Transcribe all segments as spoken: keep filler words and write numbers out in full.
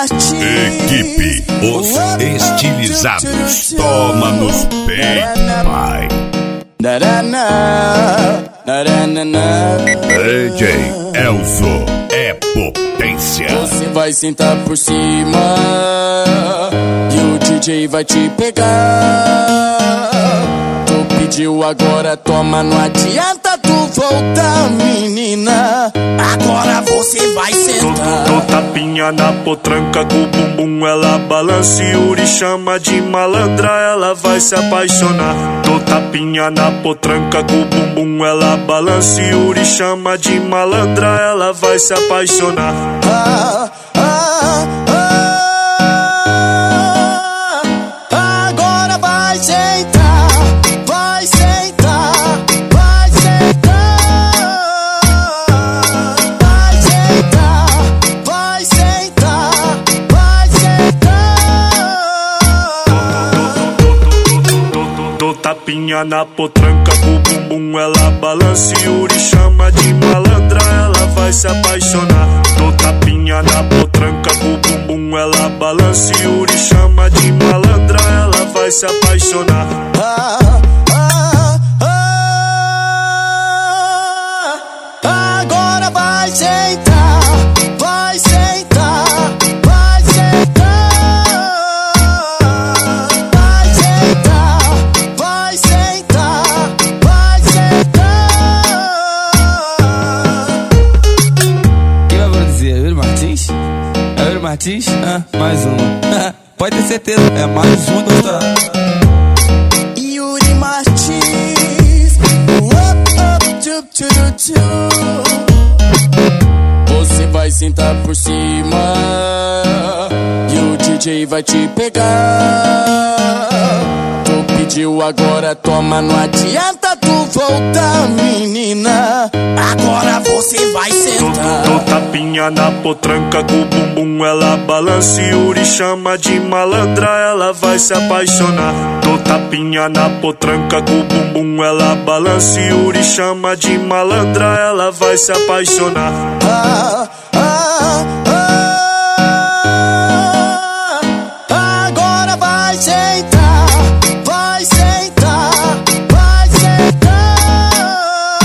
Martins. Equipe Os Estilizados. Toma nos peitos, pai. D J Elzo é potência. Você vai sentar por cima e o D J vai te pegar. Tu pediu, agora toma, não adianta tu voltar, menina. Agora você vai sentar. Dou tapinha na potranca com o bumbum, ela balança e Yuri chama de malandra, ela vai se apaixonar. Dou tapinha na potranca com o bumbum, ela balança e Yuri chama de malandra, ela vai se apaixonar. Ah, ah, ah, agora vai sentar, vai sentar, vai sentar, vai sentar, vai sentar, vai sentar. Dou tapinha na potranca com o bumbum, ela balança e Yuri chama de malandra, ela vai se apaixonar. Dou tapinha na potranca com o bumbum, ela balança e Yuri chama de malandra, ela vai se apaixonar. Ah, ah, ah, agora vai sentar, vai sentar, vai sentar, vai sentar, vai sentar, vai sentar. Quem vai produzir? É o Yuri Martins? É o Yuri Martins? Ah, mais um. Pode ter certeza, é mais um doutor. Yuri Martins, up, up, tup, tup, tup. Você vai sentar por cima e o D J vai te pegar. Tu pediu, agora toma, não adianta tu voltar, menina. Agora você vai sentar. Dou tapinha na potranca com o bumbum, ela balança e Yuri chama de malandra, ela vai se apaixonar. Dou tapinha na potranca com o bumbum, ela balança e Yuri chama de malandra, ela vai se apaixonar. Ah, ah, ah, agora vai sentar, vai sentar, vai sentar,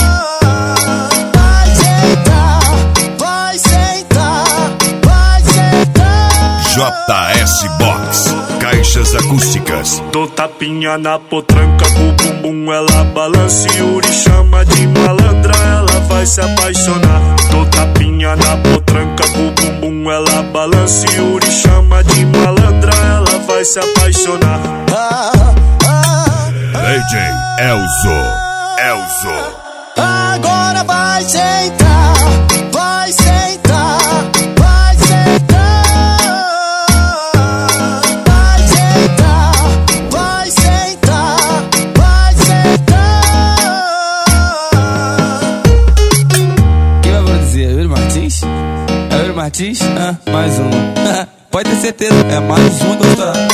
vai sentar, vai sentar, vai sentar. J S Box, caixas acústicas. Dou tapinha na potranca com o bumbum, ela balança e Yuri chama de malandra, ela vai se apaixonar. Dou tapinha na potranca com o bumbum, ela balança e Yuri chama de malandra, ela vai se apaixonar. Ah, ah, D J Elzo, Elzo. agora vai sentar, vai sentar, vai sentar, vai sentar, vai sentar, vai sentar. Quem vai produzir? É o Yuri Martins? É o Yuri Martins? Ah, mais um. Pode ter certeza, é mais um doutor.